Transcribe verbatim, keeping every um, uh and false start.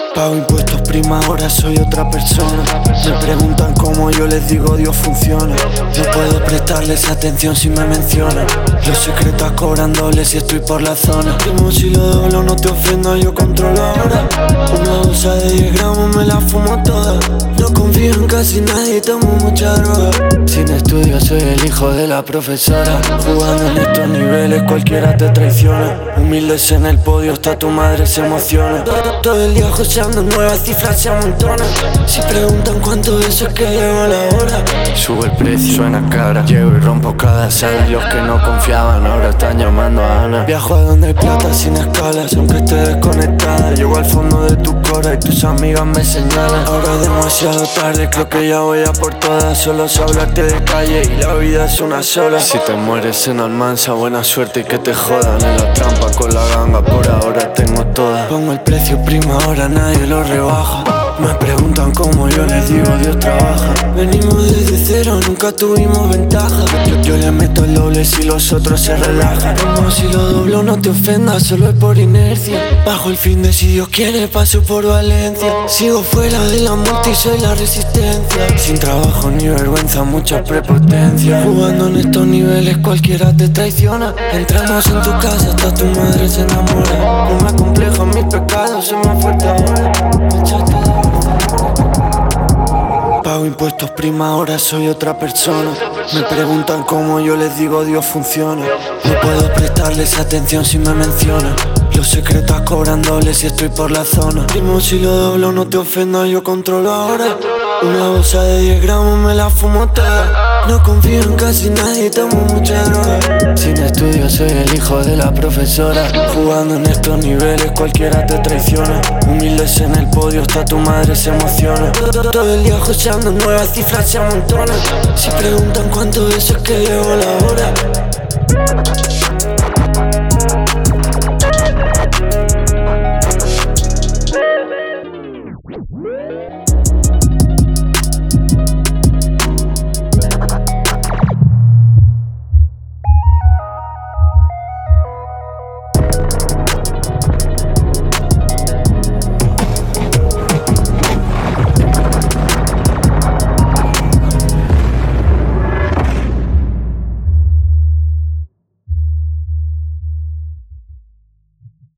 Pago impuestos prima, ahora soy otra persona. Me preguntan cómo, yo les digo Dios funciona. No puedo prestarles atención si me mencionan. Los secretos cobran doble si estoy por la zona. Primo, si lo doblo no te ofendo, yo controlo ahora. Una bolsa de diez gramos me la fumo toda. No confío en casi nadie, tomo mucha droga. Sin estudio soy el hijo de la profesora. Jugando en estos niveles cualquiera te traiciona. Humildes en el podio, hasta tu madre se emociona. Todo el día joseando nuevas cifras se amontonan. Si preguntan cuánto de eso es que llevo la hora. Sube el precio, suena cara. Llego y rompo cada sala. Los que no confiaban ahora están llamando a Ana. Viajo a donde hay plata sin escalas, aunque esté desconectada. Llego al fondo de tu cora y tus amigas me señalan. Ahora es demasiado tarde, creo que ya voy a por todas. Solo sé hablarte de calle y la vida es una sola. Si te mueres en Almansa, buena suerte y que te jodan. En la trampa con la ganga, por ahora tengo todas. Pongo el precio prima, ahora nadie lo rebaja. Me preguntan cómo, yo les digo Dios trabaja. Venimos desde cero, nunca tuvimos ventaja. Yo, yo le meto el doble si los otros se relajan. Como si lo doblo no te ofendas, solo es por inercia. Bajo el fin de si Dios quiere paso por Valencia. Sigo fuera de la muerte y soy la resistencia. Sin trabajo ni vergüenza, mucha prepotencia. Jugando en estos niveles cualquiera te traiciona. Entramos en tu casa hasta tu madre se enamora. No me acomplejo mis pecados, soy más fuerte ahora. Pago impuestos prima, ahora soy otra persona. Me preguntan cómo, yo les digo Dios funciona. No puedo prestarles atención si me mencionan. Los secretos cobran doble si estoy por la zona. Primo, si lo doblo no te ofendo, yo controlo ahora. Una bolsa de diez gramos me la fumo toda. No confío en casi nadie, tomo mucha droga. Sin estudio soy el hijo de la profesora. Jugando en estos niveles cualquiera te traiciona. Humildes en el podio, hasta tu madre se emociona. Todo el día joseando nuevas cifras se amontonan. Si preguntan cuánto de eso es que llevo la hora.